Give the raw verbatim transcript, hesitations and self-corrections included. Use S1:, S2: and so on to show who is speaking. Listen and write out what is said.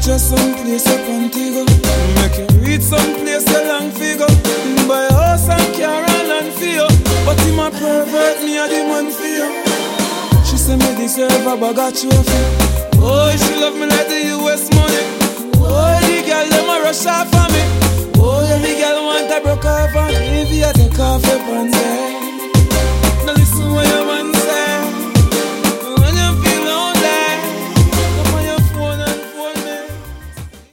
S1: just some place up Antigua. Make you reach some place a long figure. Buy a house and car and land for you. But him a pervert, me a the man for you. She say me deserve a bag of trophy. Oh, she love me like the U S money. Oh, the girl them a rush off for me. Oh, every girl want a broke off and if you take off your pants.